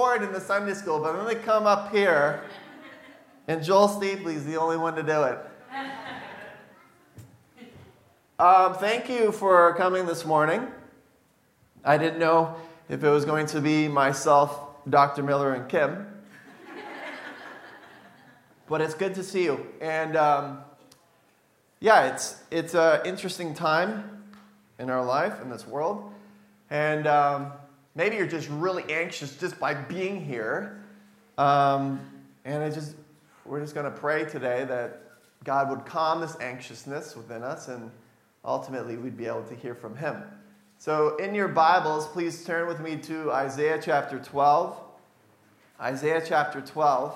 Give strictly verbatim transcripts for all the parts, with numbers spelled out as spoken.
board in the Sunday school, but I'm going to come up here, and Joel Stapley's the only one to do it. Um, thank you for coming this morning. I didn't know if it was going to be myself, Doctor Miller, and Kim. But it's good to see you. And um, yeah, it's it's an interesting time in our life, in this world. And um, maybe you're just really anxious just by being here. Um, and I just we're just going to pray today that God would calm this anxiousness within us, and ultimately we'd be able to hear from Him. So in your Bibles, please turn with me to Isaiah chapter twelve. Isaiah chapter twelve.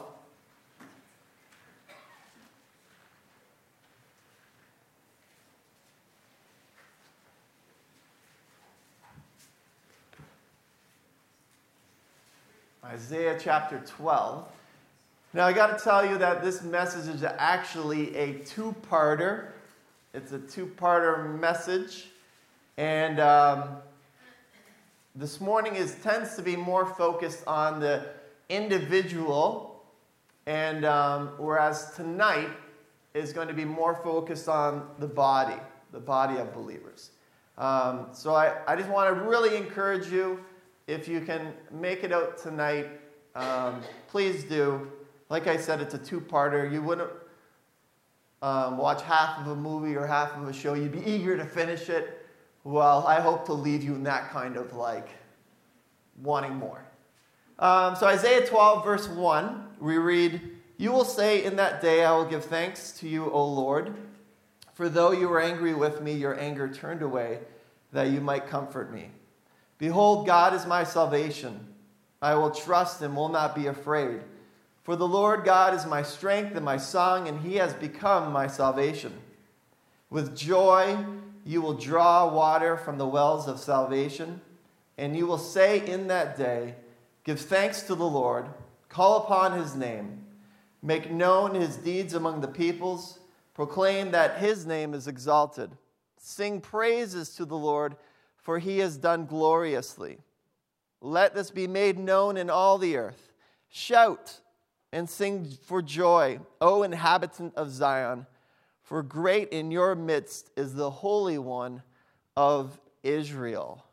Isaiah chapter twelve. Now, I got to tell you that this message is actually a two-parter. It's a two-parter message. And um, this morning is tends to be more focused on the individual, and um, whereas tonight is going to be more focused on the body, the body of believers. Um, so I, I just want to really encourage you, if you can make it out tonight, um, please do. Like I said, it's a two-parter. You wouldn't um, watch half of a movie or half of a show. You'd be eager to finish it. Well, I hope to leave you in that kind of like wanting more. Um, so Isaiah twelve, verse one, we read, "You will say in that day, I will give thanks to you, O Lord, for though you were angry with me, your anger turned away, that you might comfort me. Behold, God is my salvation. I will trust and will not be afraid. For the Lord God is my strength and my song, and He has become my salvation. With joy you will draw water from the wells of salvation, and you will say in that day, give thanks to the Lord, call upon His name, make known His deeds among the peoples, proclaim that His name is exalted. Sing praises to the Lord, for He has done gloriously. Let this be made known in all the earth. Shout and sing for joy, O inhabitant of Zion, for great in your midst is the Holy One of Israel.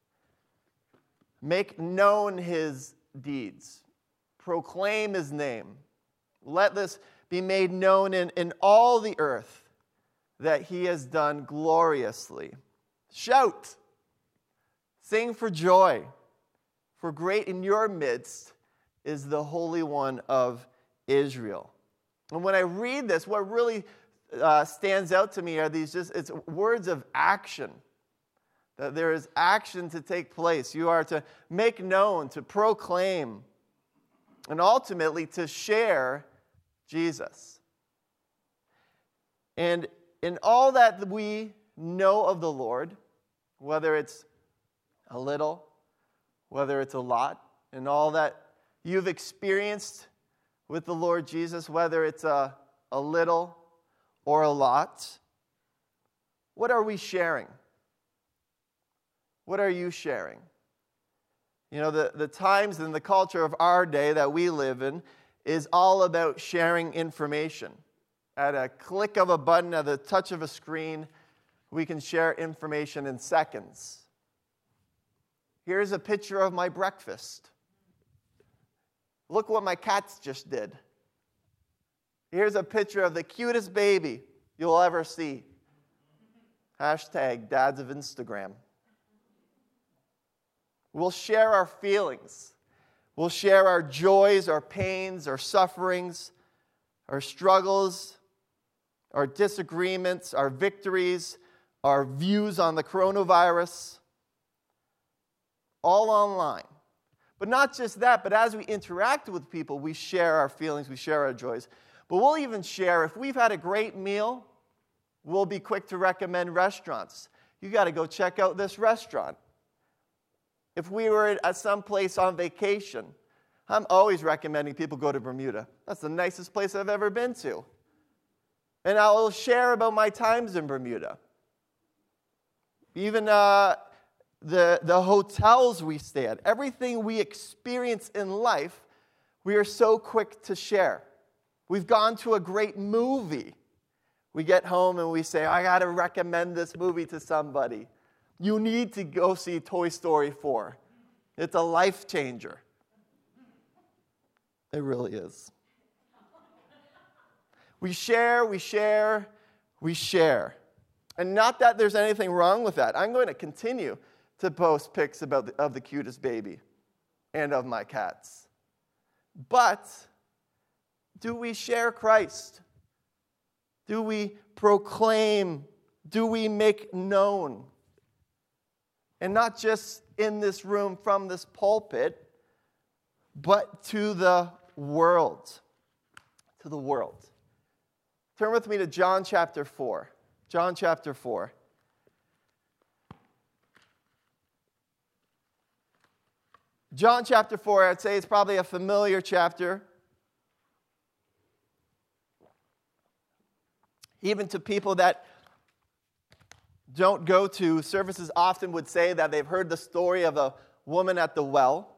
Make known His deeds. Proclaim His name. Let this be made known in, in all the earth, that He has done gloriously. Shout. Sing for joy, for great in your midst is the Holy One of Israel. And when I read this, what really uh, stands out to me are these just, it's words of action. That there is action to take place. You are to make known, to proclaim, and ultimately to share Jesus. And in all that we know of the Lord, whether it's a little, whether it's a lot, and all that you've experienced with the Lord Jesus, whether it's a, a little or a lot, what are we sharing? What are you sharing? You know, the, the times and the culture of our day that we live in is all about sharing information. At a click of a button, at the touch of a screen, we can share information in seconds. Here's a picture of my breakfast. Look what my cats just did. Here's a picture of the cutest baby you'll ever see. Hashtag dads of Instagram. We'll share our feelings. We'll share our joys, our pains, our sufferings, our struggles, our disagreements, our victories, our views on the coronavirus. All online. But not just that, but as we interact with people, we share our feelings, we share our joys. But we'll even share, if we've had a great meal, we'll be quick to recommend restaurants. You got to go check out this restaurant. If we were at some place on vacation, I'm always recommending people go to Bermuda. That's the nicest place I've ever been to. And I'll share about my times in Bermuda. Even uh, the, the hotels we stay at, everything we experience in life, we are so quick to share. We've gone to a great movie. We get home and we say, I got to recommend this movie to somebody. You need to go see Toy Story four. It's a life changer. It really is. We share, we share, we share. And not that there's anything wrong with that. I'm going to continue to post pics about the, of the cutest baby and of my cats. But do we share Christ? Do we proclaim? Do we make known? And not just in this room from this pulpit, but to the world. To the world. Turn with me to John chapter four. John chapter four. John chapter four, I'd say it's probably a familiar chapter. Even to people that don't go to services often would say that they've heard the story of a woman at the well.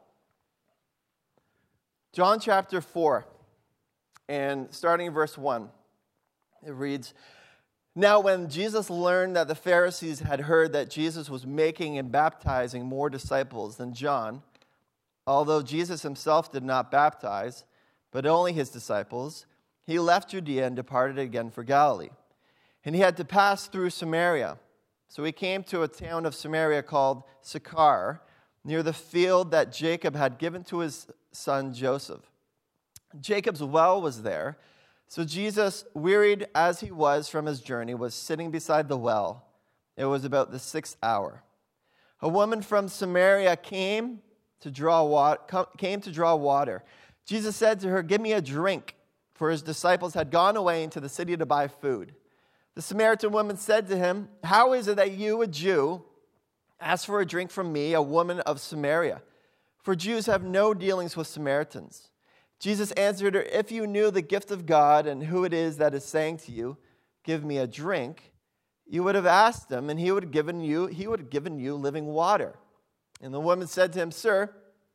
John chapter four, and starting in verse one, it reads, Now when Jesus learned that the Pharisees had heard that Jesus was making and baptizing more disciples than John, although Jesus himself did not baptize, but only his disciples, he left Judea and departed again for Galilee. And he had to pass through Samaria. So he came to a town of Samaria called Sychar, near the field that Jacob had given to his son Joseph. Jacob's well was there. So Jesus, wearied as he was from his journey, was sitting beside the well. It was about the sixth hour. A woman from Samaria came to draw water, came to draw water. Jesus said to her, Give me a drink, for his disciples had gone away into the city to buy food. The Samaritan woman said to him, How is it that you, a Jew, ask for a drink from me, a woman of Samaria? For Jews have no dealings with Samaritans. Jesus answered her, If you knew the gift of God and who it is that is saying to you, Give me a drink, you would have asked him, and he would have given you, he would have given you living water. And the woman said to him, Sir,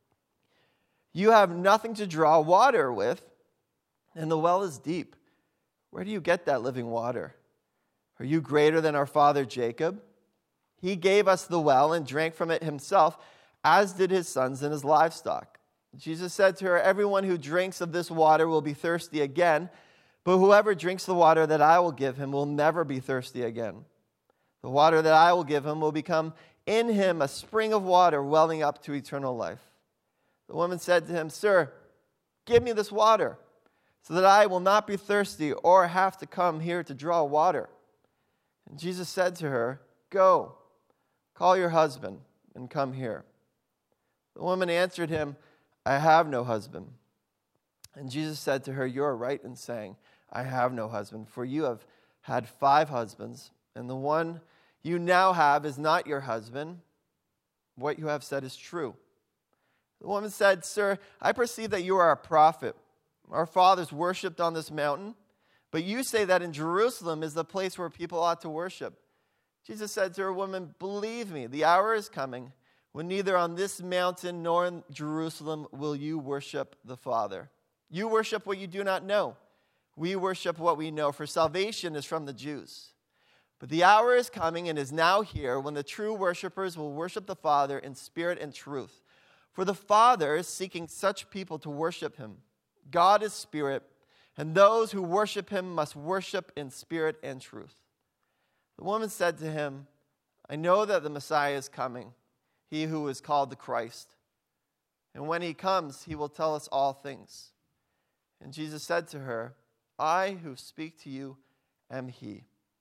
you have nothing to draw water with, and the well is deep. Where do you get that living water? Are you greater than our father Jacob? He gave us the well and drank from it himself, as did his sons and his livestock. Jesus said to her, Everyone who drinks of this water will be thirsty again, but whoever drinks the water that I will give him will never be thirsty again. The water that I will give him will become in him a spring of water welling up to eternal life. The woman said to him, Sir, give me this water, so that I will not be thirsty or have to come here to draw water. And Jesus said to her, Go, call your husband and come here. The woman answered him, I have no husband. And Jesus said to her, You are right in saying, I have no husband, for you have had five husbands, and the one you now have is not your husband. What you have said is true. The woman said, Sir, I perceive that you are a prophet. Our fathers worshipped on this mountain, but you say that in Jerusalem is the place where people ought to worship. Jesus said to her, Woman, believe me, the hour is coming when neither on this mountain nor in Jerusalem will you worship the Father. You worship what you do not know. We worship what we know, for salvation is from the Jews. But the hour is coming and is now here when the true worshipers will worship the Father in spirit and truth. For the Father is seeking such people to worship him. God is spirit, and those who worship him must worship in spirit and truth. The woman said to him, I know that the Messiah is coming, he who is called the Christ. And when he comes, he will tell us all things. And Jesus said to her, I who speak to you am he.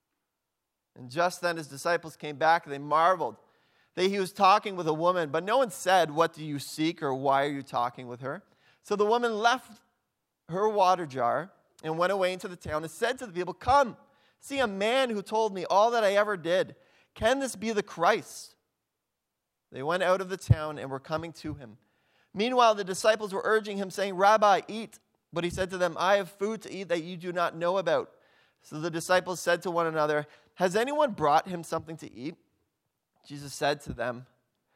And just then his disciples came back, and they marveled that he was talking with a woman. But no one said, What do you seek, or why are you talking with her? So the woman left her water jar and went away into the town and said to the people, Come, see a man who told me all that I ever did. Can this be the Christ? They went out of the town and were coming to him. Meanwhile, the disciples were urging him, saying, Rabbi, eat. But he said to them, I have food to eat that you do not know about. So the disciples said to one another, Has anyone brought him something to eat? Jesus said to them,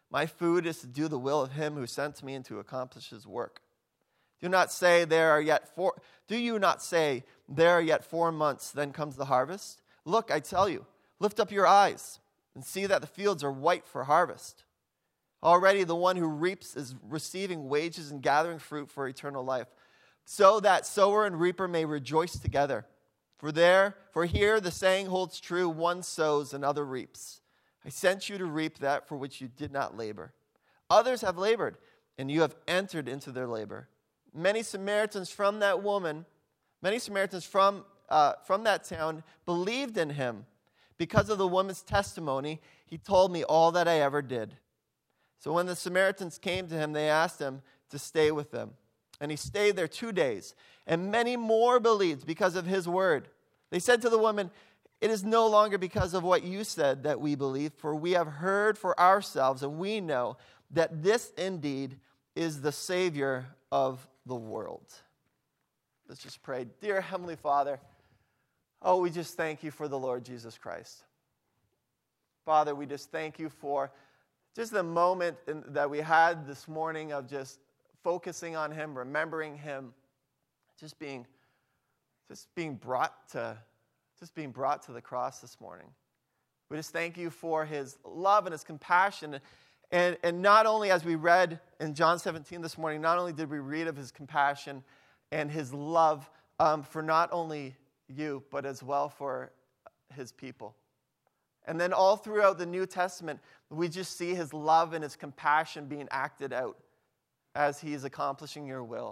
My food is to do the will of him who sent me and to accomplish his work. Do not say there are yet four do you not say there are yet four months, then comes the harvest? Look, I tell you, lift up your eyes and see that the fields are white for harvest. Already the one who reaps is receiving wages and gathering fruit for eternal life, so that sower and reaper may rejoice together. For there, for here the saying holds true, one sows, another reaps. I sent you to reap that for which you did not labor. Others have labored, and you have entered into their labor. Many Samaritans from that woman, many Samaritans from, uh, from that town believed in him. Because of the woman's testimony, he told me all that I ever did. So when the Samaritans came to him, they asked him to stay with them. And he stayed there two days. And many more believed because of his word. They said to the woman, it is no longer because of what you said that we believe, for we have heard for ourselves, and we know that this indeed is the Savior of the world. Let's just pray. Dear Heavenly Father, oh, we just thank you for the Lord Jesus Christ. Father, we just thank you for just the moment in, that we had this morning of just focusing on him, remembering him, just being, just being brought to, just being brought to the cross this morning. We just thank you for his love and his compassion. And, and not only, as we read in John seventeen this morning, not only did we read of his compassion and his love um, for not only you, but as well for his people. And then all throughout the New Testament, we just see his love and his compassion being acted out as he is accomplishing your will.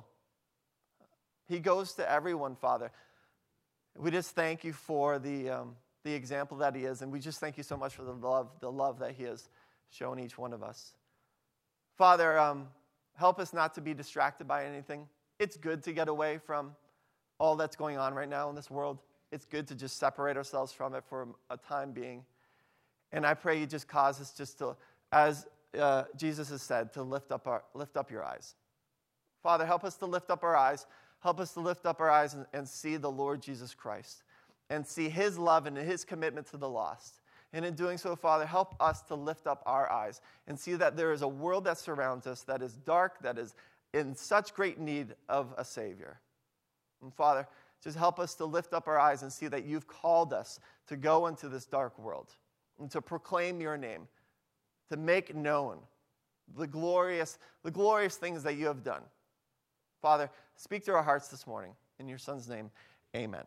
He goes to everyone, Father. We just thank you for the um, the example that he is, and we just thank you so much for the love, the love that he has shown each one of us. Father, um, help us not to be distracted by anything. It's good to get away from all that's going on right now in this world. It's good to just separate ourselves from it for a time being. And I pray you just cause us just to, as uh, Jesus has said, to lift up our lift up your eyes. Father, help us to lift up our eyes. Help us to lift up our eyes and, and see the Lord Jesus Christ and see his love and his commitment to the lost. And in doing so, Father, help us to lift up our eyes and see that there is a world that surrounds us that is dark, that is in such great need of a Savior. And Father, just help us to lift up our eyes and see that you've called us to go into this dark world and to proclaim your name, to make known the glorious, the glorious things that you have done. Father, speak to our hearts this morning. In your Son's name, amen.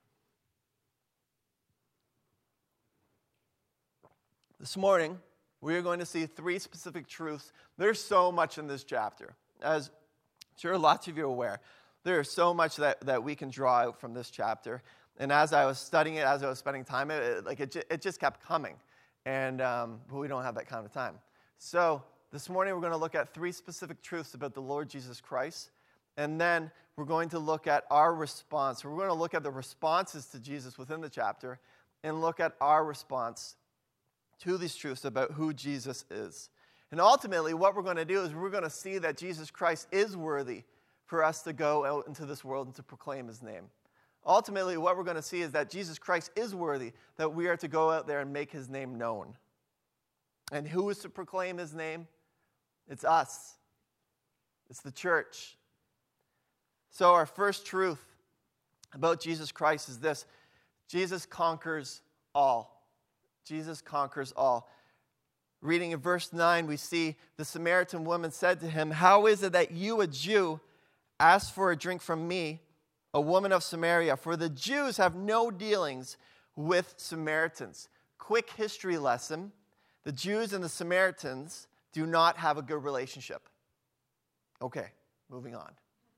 This morning, we are going to see three specific truths. There's so much in this chapter. As I'm sure lots of you are aware, there is so much that, that we can draw out from this chapter. And as I was studying it, as I was spending time, it, it, like it, it just kept coming. And um, but we don't have that kind of time. So this morning, we're going to look at three specific truths about the Lord Jesus Christ. And then we're going to look at our response. We're going to look at the responses to Jesus within the chapter and look at our response to these truths about who Jesus is. And ultimately, what we're going to do is we're going to see that Jesus Christ is worthy for us to go out into this world and to proclaim his name. Ultimately, what we're going to see is that Jesus Christ is worthy, that we are to go out there and make his name known. And who is to proclaim his name? It's us. It's the church. So our first truth about Jesus Christ is this: Jesus conquers all. Jesus conquers all. Reading in verse nine, we see the Samaritan woman said to him, "How is it that you, a Jew, ask for a drink from me, a woman of Samaria? For the Jews have no dealings with Samaritans." Quick history lesson: the Jews and the Samaritans do not have a good relationship. Okay, moving on.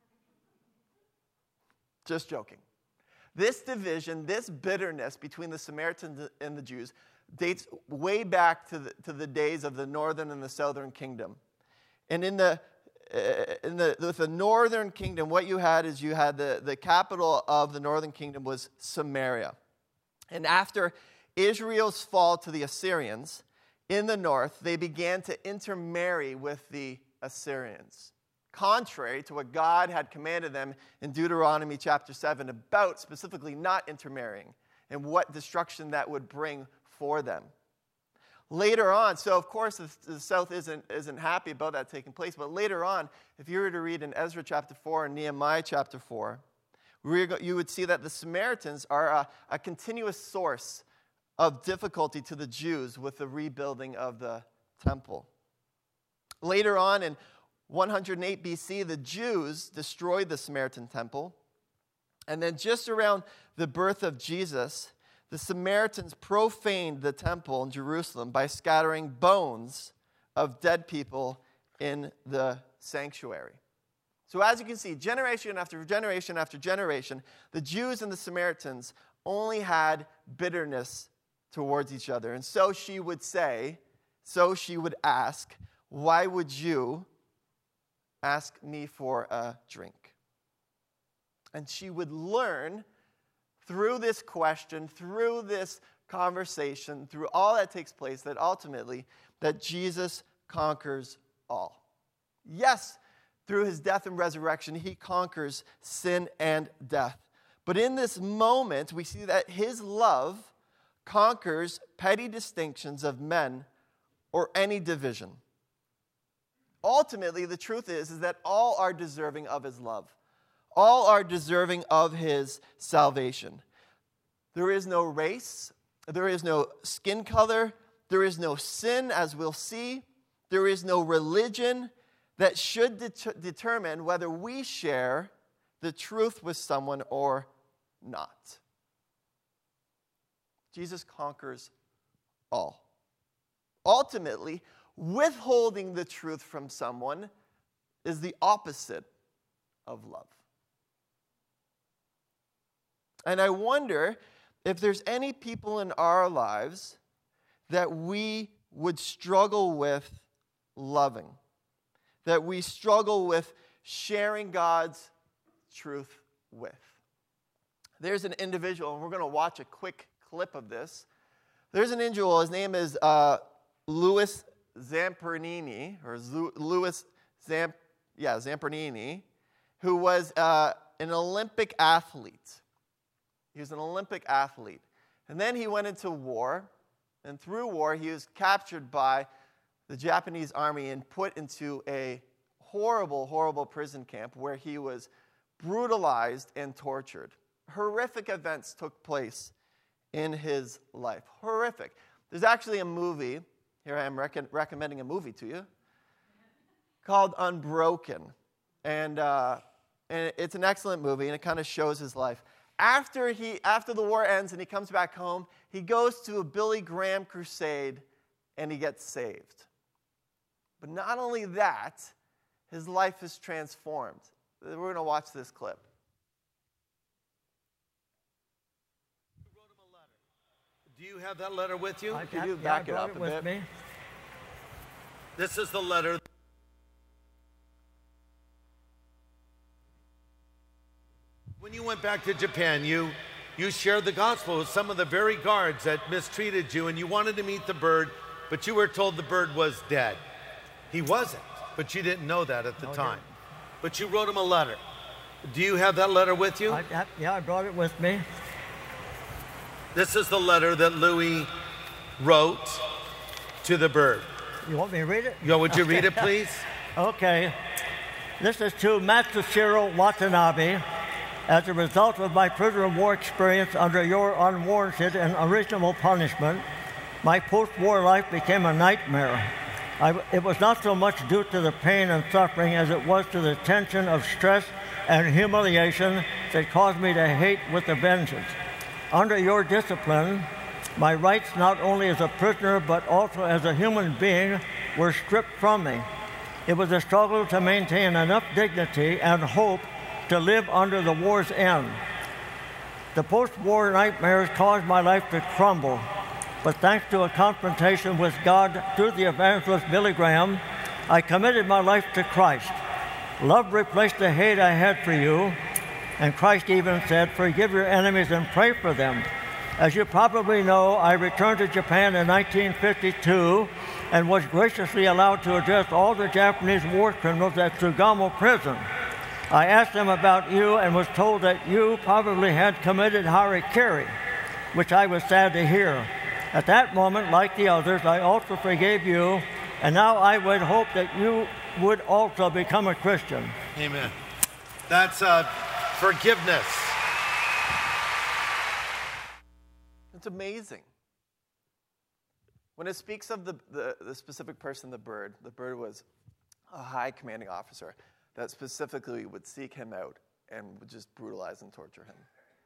Just joking. This division, this bitterness between the Samaritans and the Jews dates way back to the, to the days of the northern and the southern kingdom. And in the uh, in the with the northern kingdom, what you had is you had the, the capital of the northern kingdom was Samaria. And after Israel's fall to the Assyrians in the north, they began to intermarry with the Assyrians, contrary to what God had commanded them in Deuteronomy chapter seven about specifically not intermarrying and what destruction that would bring for them. Later on, so of course the, the South isn't, isn't happy about that taking place, but later on, if you were to read in Ezra chapter four and Nehemiah chapter four, you would see that the Samaritans are a, a continuous source of difficulty to the Jews with the rebuilding of the temple. Later on in one hundred eight B C, the Jews destroyed the Samaritan temple. And then just around the birth of Jesus, the Samaritans profaned the temple in Jerusalem by scattering bones of dead people in the sanctuary. So as you can see, generation after generation after generation, the Jews and the Samaritans only had bitterness towards each other. And so she would say, so she would ask, why would you ask me for a drink? And she would learn through this question, through this conversation, through all that takes place, that ultimately, that Jesus conquers all. Yes, through his death and resurrection, he conquers sin and death. But in this moment, we see that his love conquers petty distinctions of men or any division. Ultimately, the truth is, is that all are deserving of his love. All are deserving of his salvation. There is no race. There is no skin color. There is no sin, as we'll see. There is no religion that should det- determine whether we share the truth with someone or not. Jesus conquers all. Ultimately, withholding the truth from someone is the opposite of love. And I wonder if there's any people in our lives that we would struggle with loving, that we struggle with sharing God's truth with. There's an individual, and we're going to watch a quick clip of this. There's an individual, his name is uh, Louis Zamperini, or Louis Zamp, yeah, Zamperini, who was uh, an Olympic athlete. He was an Olympic athlete. And then he went into war, and through war, he was captured by the Japanese army and put into a horrible, horrible prison camp where he was brutalized and tortured. Horrific events took place in his life. Horrific. There's actually a movie, here I am rec- recommending a movie to you, called Unbroken. And, uh, and it's an excellent movie, and it kind of shows his life. After he, after the war ends and he comes back home, he goes to a Billy Graham crusade and he gets saved. But not only that, his life is transformed. We're going to watch this clip. You wrote him a letter. Do you have that letter with you? I, Can you yeah, back I it brought up it a with bit? me. This is the letter. When you went back to Japan, you, you shared the gospel with some of the very guards that mistreated you, and you wanted to meet the bird, but you were told the bird was dead. He wasn't, but you didn't know that at the No, I time. didn't. But you wrote him a letter. Do you have that letter with you? I, I, yeah, I brought it with me. This is the letter that Louis wrote to the bird. You want me to read it? Yo, would you read it, please? Okay. This is to Matsushiro Watanabe. As a result of my prisoner of war experience under your unwarranted and unreasonable punishment, my post-war life became a nightmare. I, it was not so much due to the pain and suffering as it was to the tension of stress and humiliation that caused me to hate with a vengeance. Under your discipline, my rights not only as a prisoner but also as a human being were stripped from me. It was a struggle to maintain enough dignity and hope to live under the war's end. The post-war nightmares caused my life to crumble, but thanks to a confrontation with God through the evangelist Billy Graham, I committed my life to Christ. Love replaced the hate I had for you, and Christ even said, "Forgive your enemies and pray for them." As you probably know, I returned to Japan in nineteen fifty-two and was graciously allowed to address all the Japanese war criminals at Sugamo Prison. I asked them about you and was told that you probably had committed harikiri, which I was sad to hear. At that moment, like the others, I also forgave you, and now I would hope that you would also become a Christian. Amen. That's uh, forgiveness. It's amazing. When it speaks of the, the, the specific person, the bird, the bird was a high commanding officer that specifically would seek him out and would just brutalize and torture him.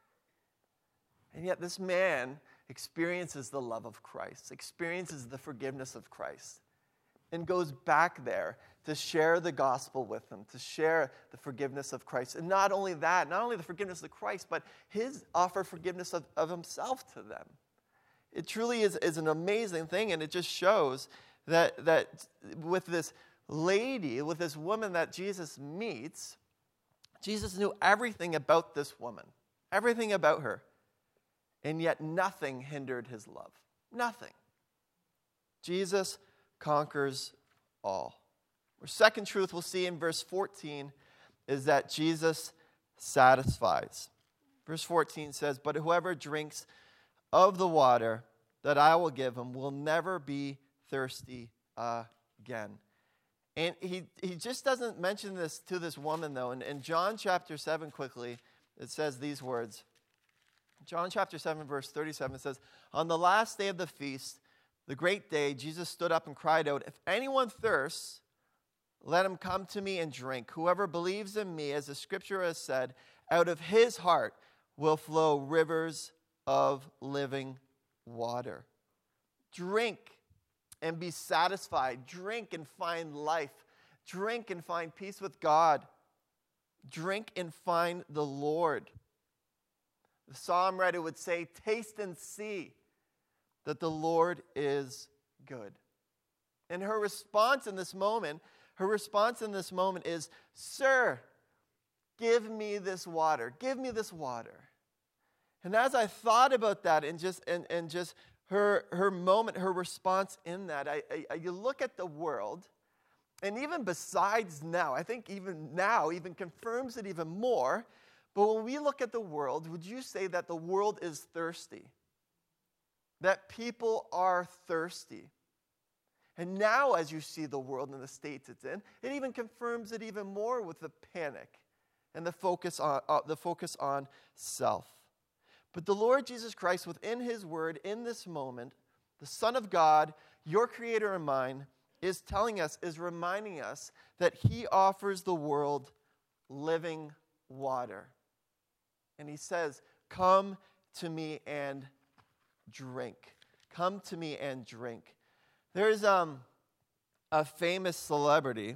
And yet this man experiences the love of Christ, experiences the forgiveness of Christ, and goes back there to share the gospel with them, to share the forgiveness of Christ. And not only that, not only the forgiveness of Christ, but his offer forgiveness of, of himself to them. It truly is, is an amazing thing, and it just shows that, that with this lady, with this woman that Jesus meets, Jesus knew everything about this woman, everything about her, and yet nothing hindered his love. Nothing. Jesus conquers all. Our second truth we'll see in verse fourteen is that Jesus satisfies. Verse fourteen says, "But whoever drinks of the water that I will give him will never be thirsty again." And he, he just doesn't mention this to this woman, though. In, in John chapter seven, quickly, it says these words. John chapter seven, verse thirty-seven, it says, "On the last day of the feast, the great day, Jesus stood up and cried out, 'If anyone thirsts, let him come to me and drink. Whoever believes in me, as the scripture has said, out of his heart will flow rivers of living water.'" Drink and be satisfied. Drink and find life. Drink and find peace with God. Drink and find the Lord. The psalm writer would say, "Taste and see that the Lord is good." And her response in this moment, her response in this moment is, "Sir, give me this water. Give me this water." And as I thought about that and just and, and just her her moment, her response in that, I, I you look at the world, and even besides now, I think even now even confirms it even more. But when we look at the world, would you say that the world is thirsty? That people are thirsty? And now as you see the world and the state it's in, it even confirms it even more with the panic and the focus on uh, the focus on self. But the Lord Jesus Christ, within his word, in this moment, the Son of God, your creator and mine, is telling us, is reminding us that he offers the world living water. And he says, "Come to me and drink. Come to me and drink." There's um, a famous celebrity,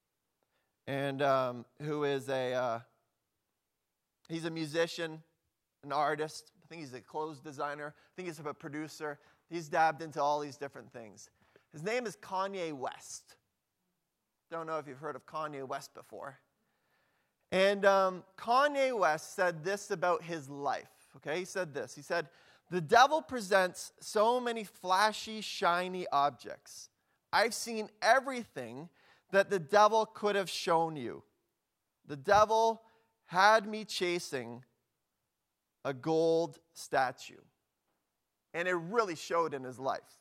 and um, who is a, uh, he's a musician, an artist. I think he's a clothes designer. I think he's a producer. He's dabbed into all these different things. His name is Kanye West. Don't know if you've heard of Kanye West before. And um, Kanye West said this about his life. Okay, he said this. He said, "The devil presents so many flashy, shiny objects. I've seen everything that the devil could have shown you. The devil had me chasing a gold statue." And it really showed in his life.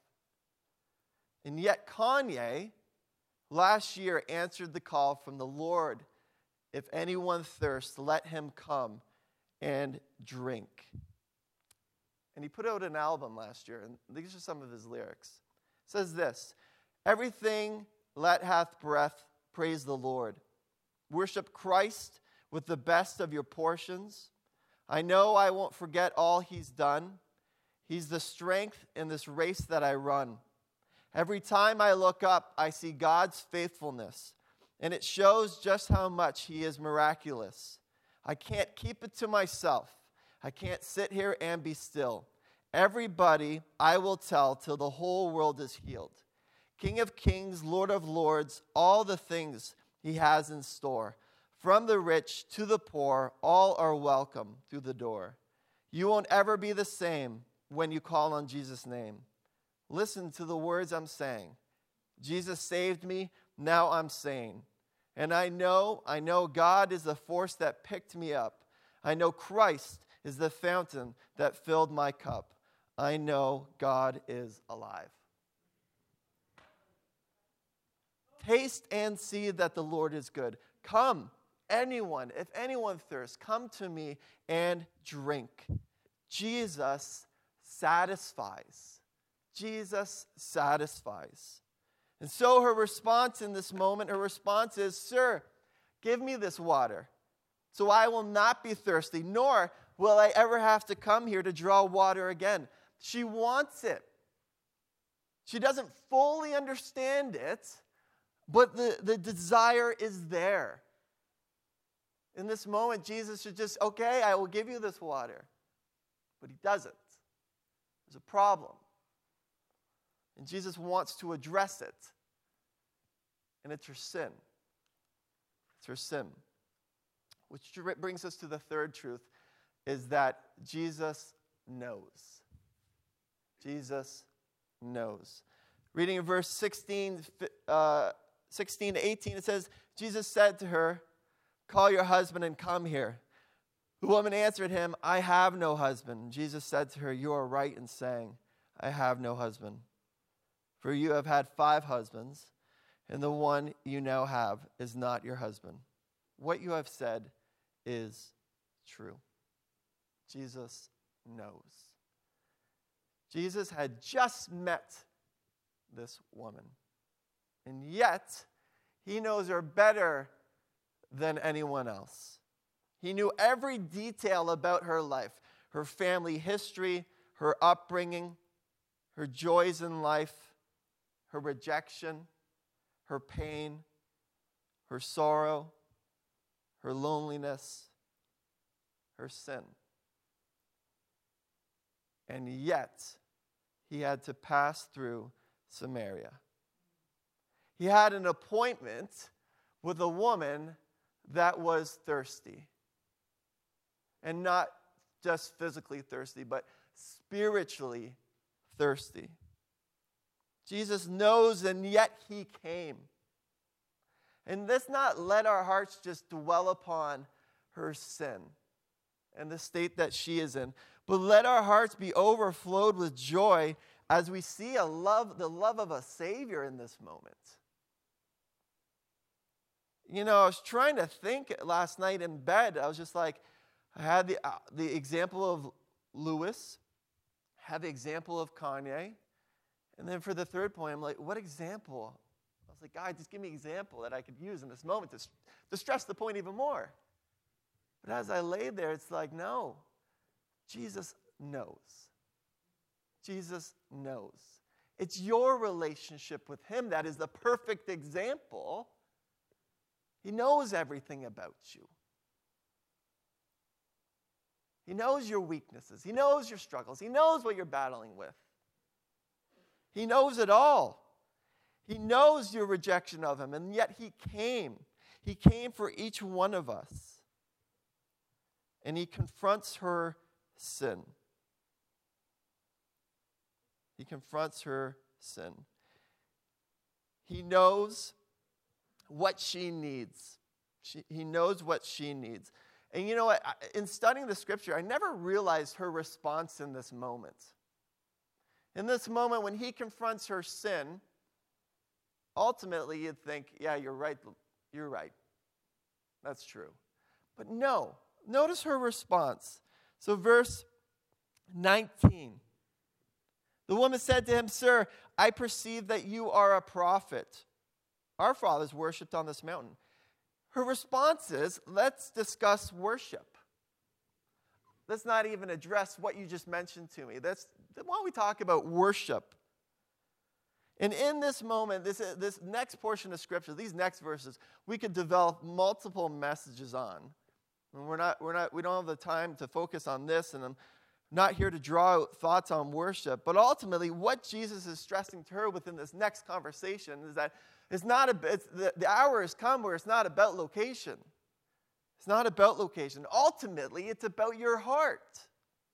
And yet Kanye last year answered the call from the Lord, "If anyone thirsts, let him come and drink." And he put out an album last year, and these are some of his lyrics. It says this: "Everything that hath breath, praise the Lord. Worship Christ with the best of your portions. I know I won't forget all he's done. He's the strength in this race that I run. Every time I look up, I see God's faithfulness, and it shows just how much he is miraculous. I can't keep it to myself. I can't sit here and be still. Everybody I will tell till the whole world is healed. King of kings, Lord of lords, all the things he has in store. From the rich to the poor, all are welcome through the door. You won't ever be the same when you call on Jesus' name. Listen to the words I'm saying. Jesus saved me, now I'm sane. And I know, I know God is the force that picked me up. I know Christ is the fountain that filled my cup. I know God is alive. Taste and see that the Lord is good. Come, anyone, if anyone thirsts, come to me and drink. Jesus satisfies. Jesus satisfies. And so her response in this moment, her response is, Sir, give me this water, so I will not be thirsty, nor will I ever have to come here to draw water again. She wants it. She doesn't fully understand it, but the, the desire is there. In this moment, Jesus should just, okay, I will give you this water. But he doesn't. There's a problem. And Jesus wants to address it. And it's her sin. It's her sin. Which brings us to the third truth, is that Jesus knows. Jesus knows. Reading in verse sixteen, uh, sixteen to eighteen, it says, Jesus said to her, call your husband and come here. The woman answered him, I have no husband. Jesus said to her, you are right in saying, I have no husband. For you have had five husbands, and the one you now have is not your husband. What you have said is true. Jesus knows. Jesus had just met this woman, and yet he knows her better than anyone else. He knew every detail about her life, her family history, her upbringing, her joys in life, her rejection, her pain, her sorrow, her loneliness, her sin. And yet, he had to pass through Samaria. He had an appointment with a woman that was thirsty. And not just physically thirsty, but spiritually thirsty. Jesus knows, and yet he came. And let's not let our hearts just dwell upon her sin and the state that she is in, but let our hearts be overflowed with joy as we see a love, the love of a Savior in this moment. You know, I was trying to think last night in bed. I was just like, I had the, uh, the example of Lewis, had the example of Kanye, and then for the third point, I'm like, what example? I was like, God, just give me an example that I could use in this moment to, to stress the point even more. But as I laid there, it's like, no, Jesus knows. Jesus knows. It's your relationship with him that is the perfect example. He knows everything about you. He knows your weaknesses. He knows your struggles. He knows what you're battling with. He knows it all. He knows your rejection of him, and yet he came. He came for each one of us. And he confronts her sin. He confronts her sin. He knows what she needs. She, he knows what she needs. And you know what? In studying the scripture, I never realized her response in this moment. In this moment, when he confronts her sin, ultimately you'd think, yeah, you're right. You're right. That's true. But no. Notice her response. So verse nineteen. The woman said to him, Sir, I perceive that you are a prophet. Our fathers worshipped on this mountain. Her response is, let's discuss worship. Let's not even address what you just mentioned to me. Let's, why don't we talk about worship? And in this moment, this, this next portion of Scripture, these next verses, we could develop multiple messages on. And we're not, we're not, we don't have the time to focus on this, and I'm not here to draw out thoughts on worship. But ultimately, what Jesus is stressing to her within this next conversation is that it's not a, it's, the, the hour has come where it's not about location. It's not about location. Ultimately, it's about your heart.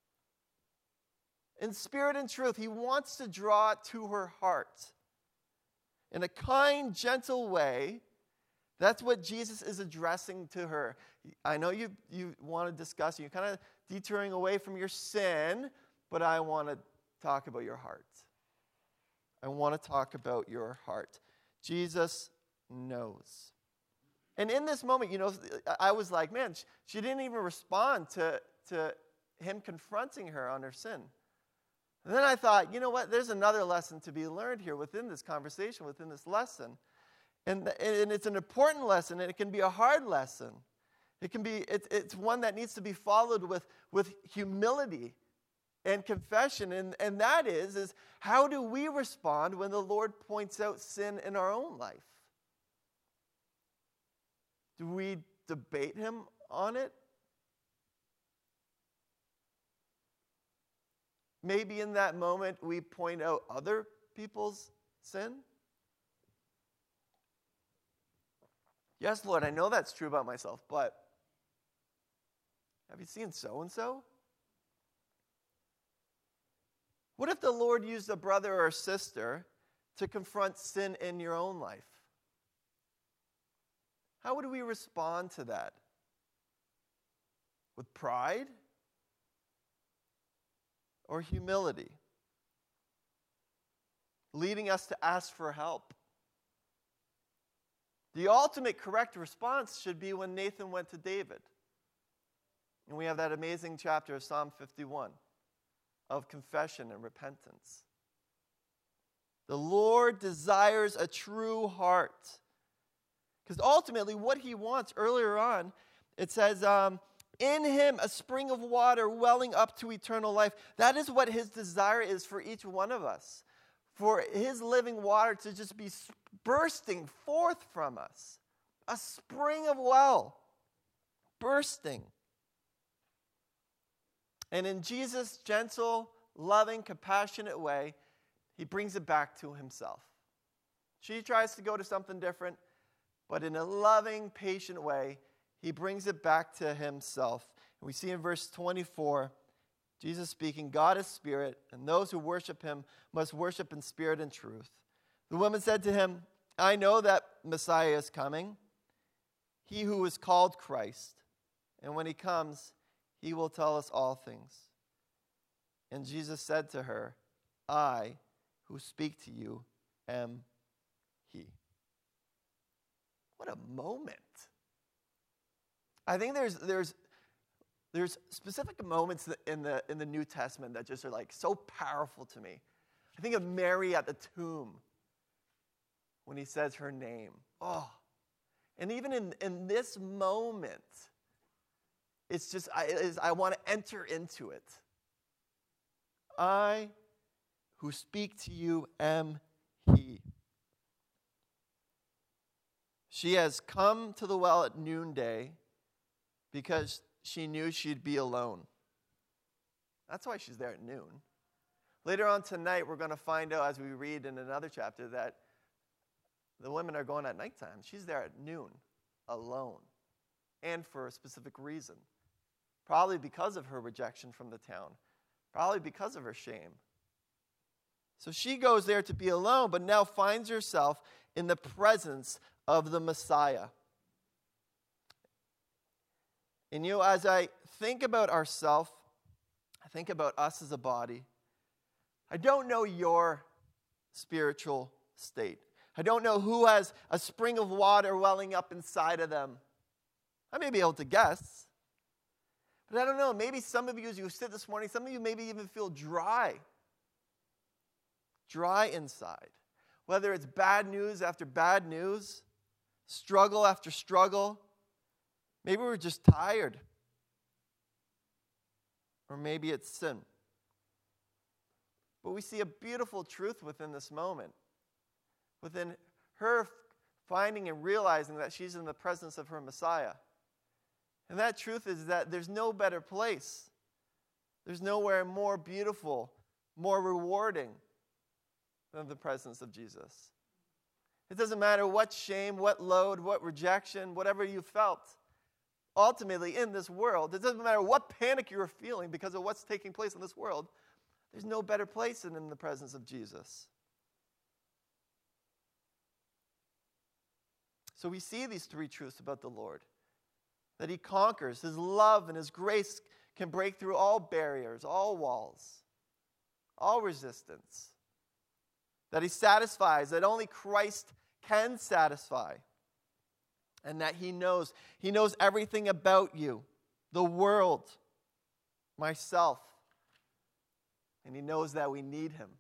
In spirit and truth, he wants to draw it to her heart. In a kind, gentle way, that's what Jesus is addressing to her. I know you, you want to discuss, you're kind of detouring away from your sin, but I want to talk about your heart. I want to talk about your heart. Jesus knows. And in this moment, you know, I was like, man, she didn't even respond to, to him confronting her on her sin. And then I thought, you know what, there's another lesson to be learned here within this conversation, within this lesson. And, and it's an important lesson, and it can be a hard lesson. It can be, it's, it's one that needs to be followed with, with humility and confession. And, and that is, is how do we respond when the Lord points out sin in our own life? Do we debate him on it? Maybe in that moment we point out other people's sin? Yes, Lord, I know that's true about myself, but have you seen so-and-so? What if the Lord used a brother or a sister to confront sin in your own life? How would we respond to that? With pride or humility? Leading us to ask for help. The ultimate correct response should be when Nathan went to David. And we have that amazing chapter of Psalm fifty-one of confession and repentance. The Lord desires a true heart. Because ultimately what he wants, earlier on, it says, um, in him a spring of water welling up to eternal life. That is what his desire is for each one of us. For his living water to just be bursting forth from us. A spring of well, bursting. And in Jesus' gentle, loving, compassionate way, he brings it back to himself. She tries to go to something different, but in a loving, patient way, he brings it back to himself. And we see in verse twenty-four, Jesus speaking, God is spirit, and those who worship him must worship in spirit and truth. The woman said to him, I know that Messiah is coming, he who is called Christ. And when he comes, he will tell us all things. And Jesus said to her, I who speak to you am he. What a moment. I think there's there's there's specific moments in the in the New Testament that just are like so powerful to me. I think of Mary at the tomb when he says her name. Oh. And even in, in this moment, it's just, I, it is, I want to enter into it. I who speak to you am he. She has come to the well at noonday because she knew she'd be alone. That's why she's there at noon. Later on tonight, we're going to find out, as we read in another chapter, that the women are going at nighttime. She's there at noon, alone, and for a specific reason. Probably because of her rejection from the town. Probably because of her shame. So she goes there to be alone, but now finds herself in the presence of the Messiah. And you know, as I think about ourselves, I think about us as a body, I don't know your spiritual state. I don't know who has a spring of water welling up inside of them. I may be able to guess. But I don't know, maybe some of you, as you sit this morning, some of you maybe even feel dry. Dry inside. Whether it's bad news after bad news, struggle after struggle, maybe we're just tired. Or maybe it's sin. But we see a beautiful truth within this moment. Within her finding and realizing that she's in the presence of her Messiah. And that truth is that there's no better place. There's nowhere more beautiful, more rewarding than the presence of Jesus. It doesn't matter what shame, what load, what rejection, whatever you felt. Ultimately, in this world, it doesn't matter what panic you're feeling because of what's taking place in this world, there's no better place than in the presence of Jesus. So we see these three truths about the Lord. That he conquers. His love and his grace can break through all barriers, all walls, all resistance. That he satisfies, that only Christ can satisfy. And that he knows. He knows everything about you, the world, myself. And he knows that we need him.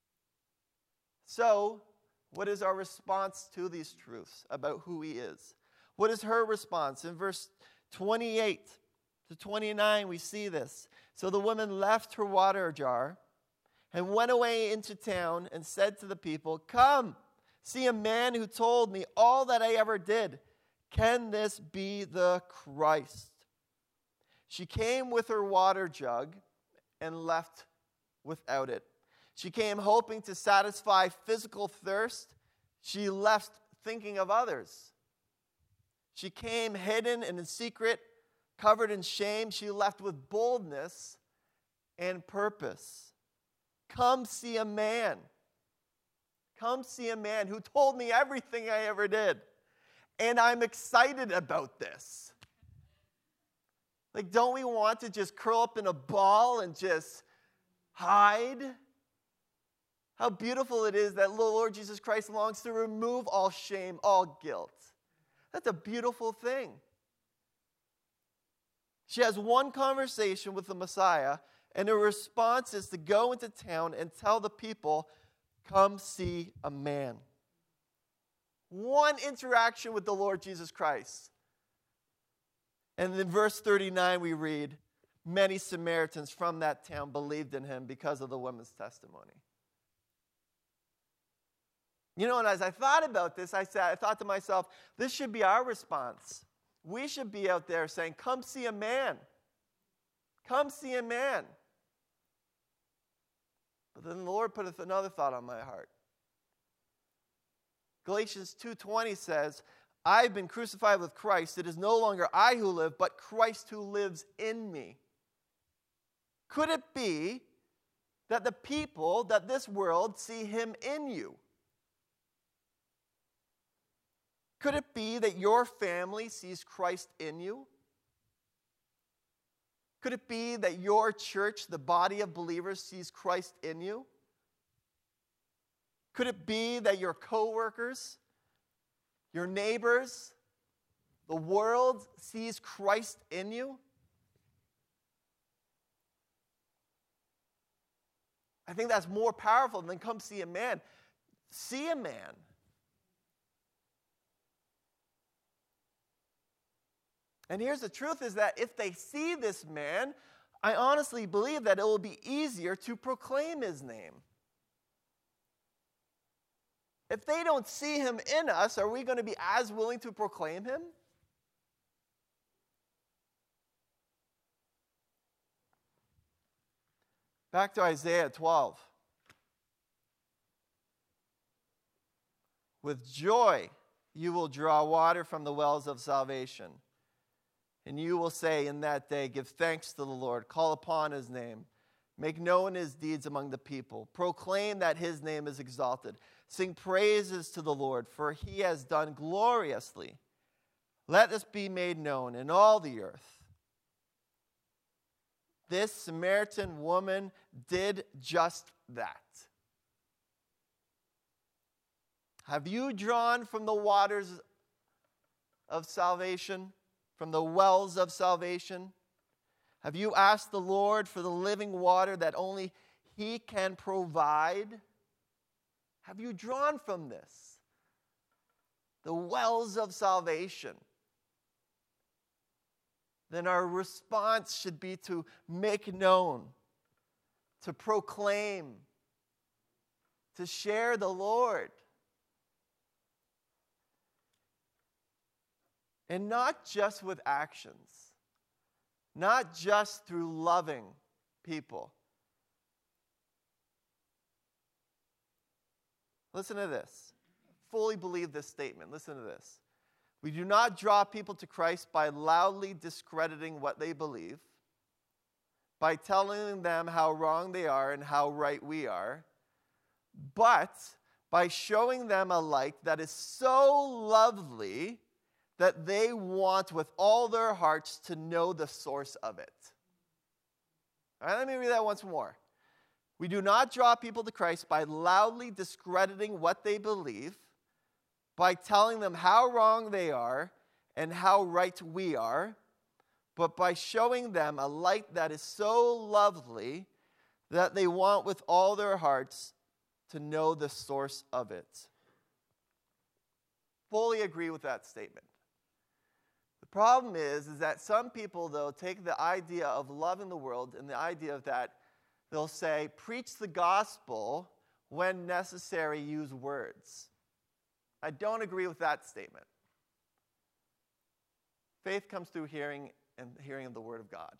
So, what is our response to these truths about who he is? What is her response? In verse twenty-eight to twenty-nine, we see this. So the woman left her water jar and went away into town and said to the people, "Come, see a man who told me all that I ever did. Can this be the Christ?" She came with her water jug and left without it. She came hoping to satisfy physical thirst. She left thinking of others. She came hidden and in secret, covered in shame. She left with boldness and purpose. Come see a man. Come see a man who told me everything I ever did. And I'm excited about this. Like, don't we want to just curl up in a ball and just hide? How beautiful it is that the Lord Jesus Christ longs to remove all shame, all guilt. That's a beautiful thing. She has one conversation with the Messiah, and her response is to go into town and tell the people, "Come see a man." One interaction with the Lord Jesus Christ. And in verse thirty-nine we read, many Samaritans from that town believed in him because of the woman's testimony. You know, and as I thought about this, I said, I thought to myself, this should be our response. We should be out there saying, "Come see a man. Come see a man." But then the Lord put another thought on my heart. Galatians two twenty says, "I've been crucified with Christ. It is no longer I who live, but Christ who lives in me." Could it be that the people, that this world, see him in you? Could it be that your family sees Christ in you? Could it be that your church, the body of believers, sees Christ in you? Could it be that your coworkers, your neighbors, the world sees Christ in you? I think that's more powerful than come see a man. See a man. And here's the truth is that if they see this man, I honestly believe that it will be easier to proclaim his name. If they don't see him in us, are we going to be as willing to proclaim him? Back to Isaiah twelve. With joy you will draw water from the wells of salvation. And you will say in that day, "Give thanks to the Lord, call upon his name, make known his deeds among the people, proclaim that his name is exalted, sing praises to the Lord, for he has done gloriously. Let this be made known in all the earth." This Samaritan woman did just that. Have you drawn from the waters of salvation? From the wells of salvation? Have you asked the Lord for the living water that only he can provide? Have you drawn from this? The wells of salvation. Then our response should be to make known, to proclaim, to share the Lord. And not just with actions, not just through loving people. Listen to this. Fully believe this statement. Listen to this. We do not draw people to Christ by loudly discrediting what they believe, by telling them how wrong they are and how right we are, but by showing them a light that is so lovely that they want with all their hearts to know the source of it. All right, let me read that once more. We do not draw people to Christ by loudly discrediting what they believe, by telling them how wrong they are and how right we are, but by showing them a light that is so lovely that they want with all their hearts to know the source of it. Fully agree with that statement. The problem is, is that some people, though, take the idea of loving the world and the idea of that they'll say, preach the gospel, when necessary, use words. I don't agree with that statement. Faith comes through hearing and hearing of the Word of God.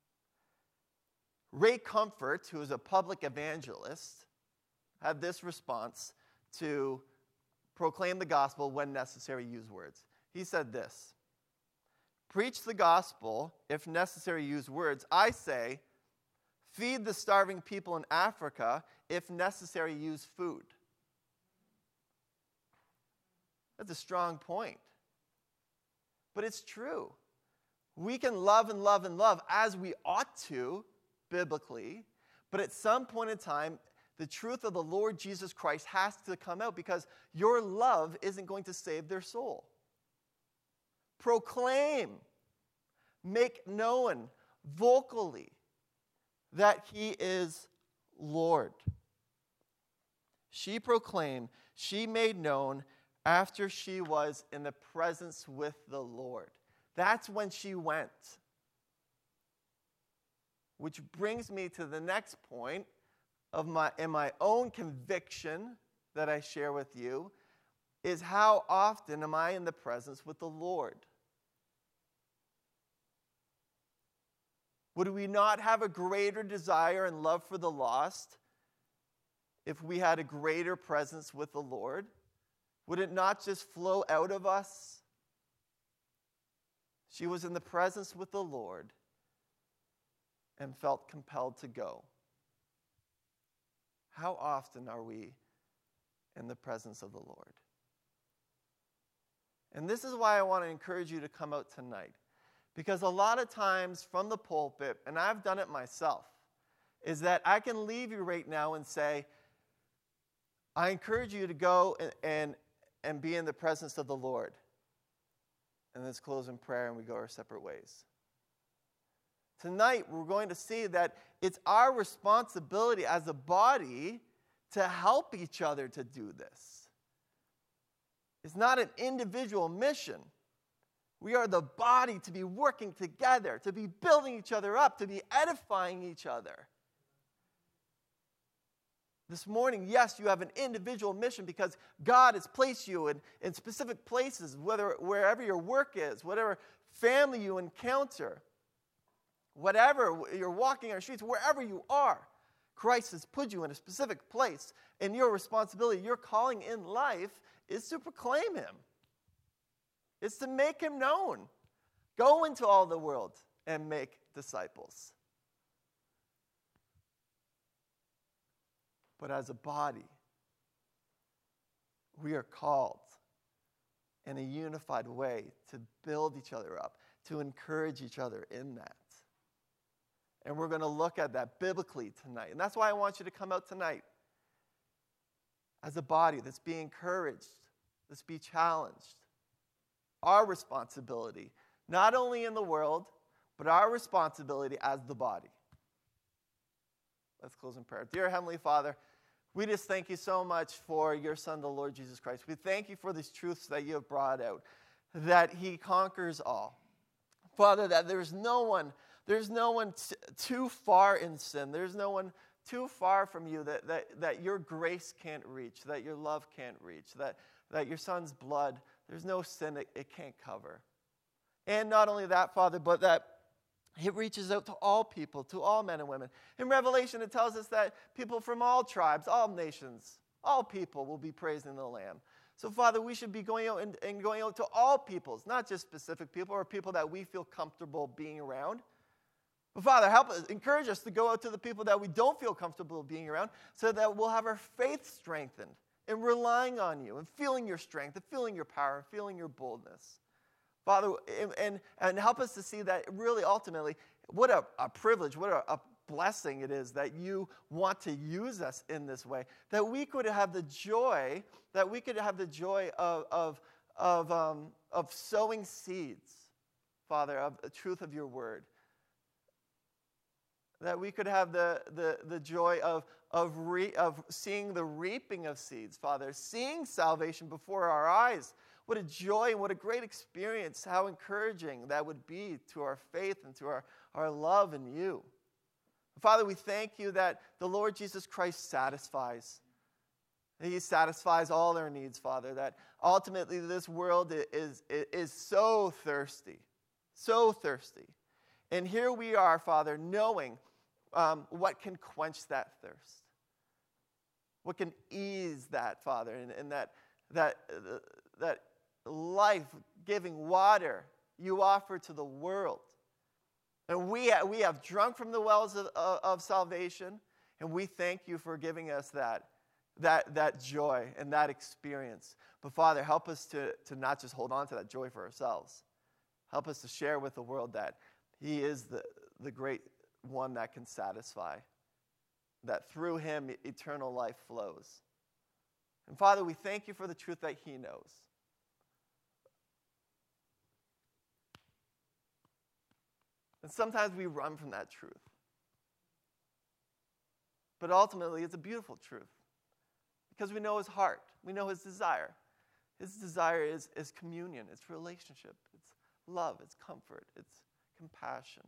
Ray Comfort, who is a public evangelist, had this response to proclaim the gospel, when necessary, use words. He said this: preach the gospel, if necessary, use words. I say, feed the starving people in Africa, if necessary, use food. That's a strong point. But it's true. We can love and love and love as we ought to, biblically, but at some point in time, the truth of the Lord Jesus Christ has to come out, because your love isn't going to save their soul. Proclaim, make known vocally that He is Lord. She proclaimed, she made known after she was in the presence with the Lord. That's when she went. Which brings me to the next point of my in my own conviction that I share with you, is how often am I in the presence with the Lord? Would we not have a greater desire and love for the lost if we had a greater presence with the Lord? Would it not just flow out of us? She was in the presence with the Lord and felt compelled to go. How often are we in the presence of the Lord? And this is why I want to encourage you to come out tonight. Because a lot of times from the pulpit, and I've done it myself, is that I can leave you right now and say, I encourage you to go and, and, and be in the presence of the Lord. And let's close in prayer and we go our separate ways. Tonight, we're going to see that it's our responsibility as a body to help each other to do this. It's not an individual mission. We are the body to be working together, to be building each other up, to be edifying each other. This morning, yes, you have an individual mission because God has placed you in, in specific places, whether wherever your work is, whatever family you encounter, whatever you're walking on the streets, wherever you are, Christ has put you in a specific place, and your responsibility, your calling in life is to proclaim Him. It's to make Him known. Go into all the world and make disciples. But as a body, we are called in a unified way to build each other up, to encourage each other in that. And we're going to look at that biblically tonight. And that's why I want you to come out tonight as a body that's being encouraged, that's being challenged. Our responsibility, not only in the world, but our responsibility as the body. Let's close in prayer. Dear Heavenly Father, we just thank you so much for your Son, the Lord Jesus Christ. We thank you for these truths that you have brought out, that He conquers all. Father, that there's no one, there's no one t- too far in sin. There's no one too far from you that, that, that your grace can't reach, that your love can't reach, that, that your Son's blood, there's no sin it, it can't cover. And not only that, Father, but that it reaches out to all people, to all men and women. In Revelation, it tells us that people from all tribes, all nations, all people will be praising the Lamb. So, Father, we should be going out and, and going out to all peoples, not just specific people or people that we feel comfortable being around. But, Father, help us, encourage us to go out to the people that we don't feel comfortable being around so that we'll have our faith strengthened in relying on you and feeling your strength and feeling your power and feeling your boldness. Father, and, and help us to see that really ultimately, what a, a privilege, what a, a blessing it is that you want to use us in this way, that we could have the joy, that we could have the joy of, of, of, um, of sowing seeds, Father, of the truth of your word. That we could have the, the, the joy of, of, re, of seeing the reaping of seeds, Father, seeing salvation before our eyes. What a joy and what a great experience, how encouraging that would be to our faith and to our, our love in you. Father, we thank you that the Lord Jesus Christ satisfies. He satisfies all our needs, Father, that ultimately this world is, is, is so thirsty, so thirsty. And here we are, Father, knowing um, what can quench that thirst, what can ease that, Father, and, and that, that, uh, that life-giving water you offer to the world. And we have, we have drunk from the wells of, of, of salvation, and we thank you for giving us that, that, that joy and that experience. But Father, help us to, to not just hold on to that joy for ourselves. Help us to share with the world that he is the, the great one that can satisfy, that through him eternal life flows. And Father, we thank you for the truth that he knows. And sometimes we run from that truth. But ultimately, it's a beautiful truth because we know his heart. We know his desire. His desire is, is communion. It's relationship. It's love. It's comfort. It's compassion.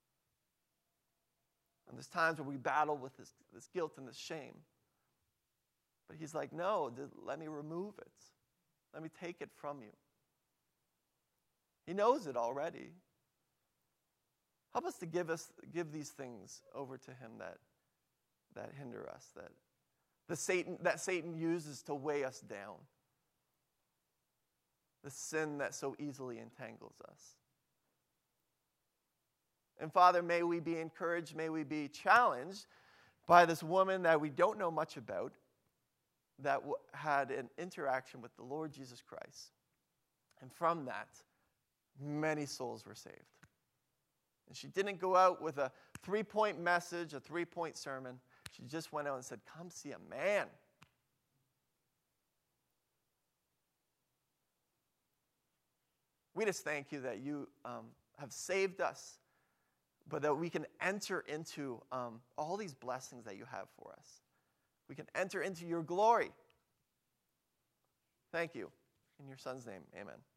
And there's times where we battle with this, this guilt and this shame. But he's like, no, let me remove it. Let me take it from you. He knows it already. Help us to give us give these things over to him that, that hinder us, that the Satan that Satan uses to weigh us down. The sin that so easily entangles us. And Father, may we be encouraged, may we be challenged by this woman that we don't know much about, that w- had an interaction with the Lord Jesus Christ. And from that, many souls were saved. And she didn't go out with a three-point message, a three-point sermon. She just went out and said, come see a man. We just thank you that you um, have saved us, but that we can enter into um, all these blessings that you have for us. We can enter into your glory. Thank you. In your Son's name, amen.